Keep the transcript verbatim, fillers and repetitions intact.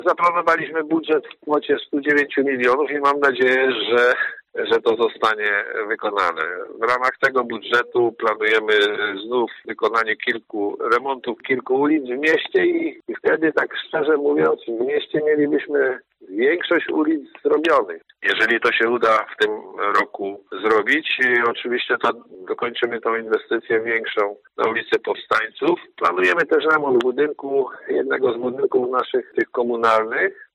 Zaplanowaliśmy budżet w kwocie stu dziewięciu milionów i mam nadzieję, że że to zostanie wykonane. W ramach tego budżetu planujemy znów wykonanie kilku remontów, kilku ulic w mieście i, i wtedy, tak szczerze mówiąc, w mieście mielibyśmy większość ulic zrobionych. Jeżeli to się uda w tym roku zrobić, oczywiście to dokończymy tą inwestycję większą na ulicy Powstańców. Planujemy też remont budynku, jednego z budynków naszych tych komunalnych.